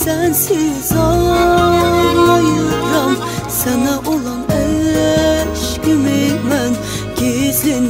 sensiz ağlayıram. Sana olan eşkimi mən gizlin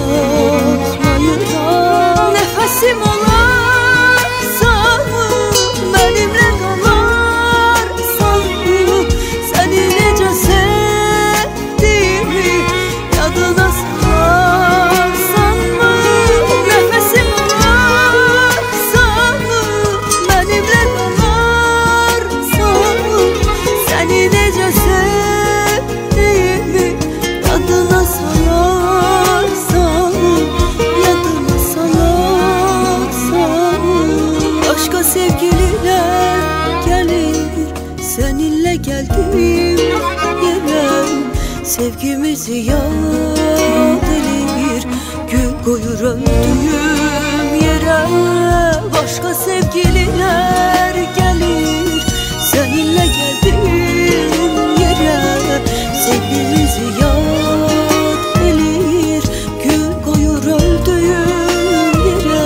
saklayıram. Nefesim olarsan benimle kalarsan, seni nece sevdiğimi yadına salarsan mı? Nefesim olarsan benimle kalarsan, seni nece sevdiğimi yadına salarsan, yadına salarsan. Başka sevgililer gelir seninle geldiğim yere, sevgimizi yad elir gül koyur öldüğüm yere. Başka sevgililer gelir seninle geldiğim yere, sevgimizi yad elir gül koyur öldüğüm yere.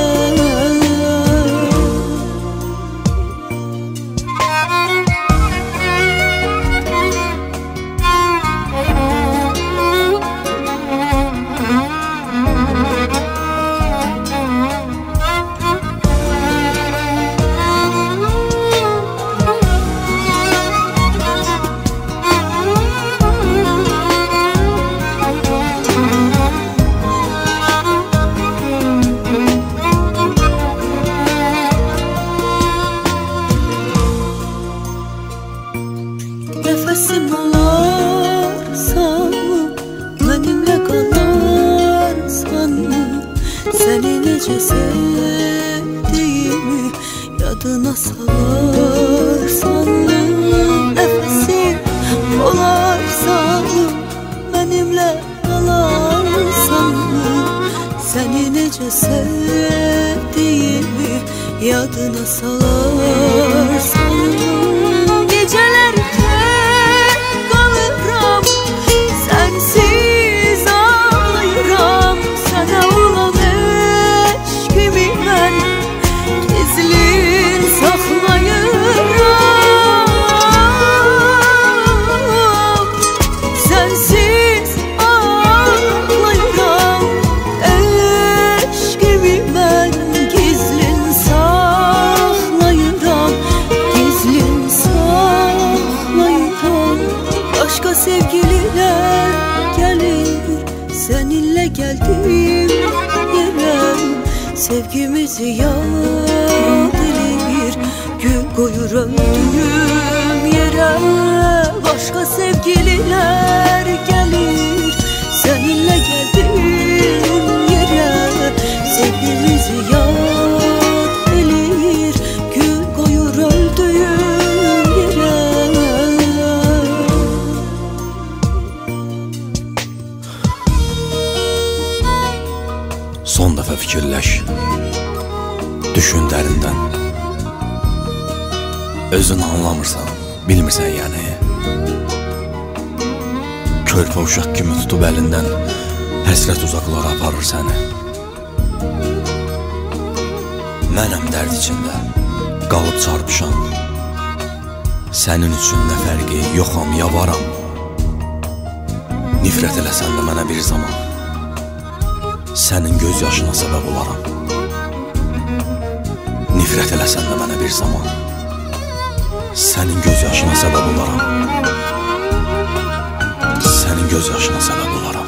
Nefesim olarsan, benimle kalarsan, seni nece sevdiğimi yadına salarsan. Nefesim olarsan, benimle kalarsan, seni nece sevdiğimi yadına salarsan. Geceler kalıram, sensiz ağlayıram. Sana olan eşkimi mən gizlin saklayıram. Sensiz ağlayıram, eşkimi mən gizlin saklayıram, gizlin saklayıram. Başka sevgililer gelir seninle geldiğim yere, sevgimizi yad elir gül koyur öldüğüm yere. Başka sevgililer gelir seninle geldiğim yere, sevgimizi yad elir gül koyur öldüğüm yere. Son dəfə fikirləş, düşün dərindən. Özün anlamırsan, bilmirsən yəni. Körpə uşaq kimi tutub əlindən həsrət uzaqlara aparır səni. Mənəm dərd içində qalıb çarpışan, sənin üçün nə fərqi yoxam, yavaram. Nifrət eləsən də mənə bir zaman, sənin göz yaşına səbəb olaram. Nifrət eləsən də mənə bir zaman, sənin göz yaşına səbəb olaram. Sənin göz yaşına səbəb olaram.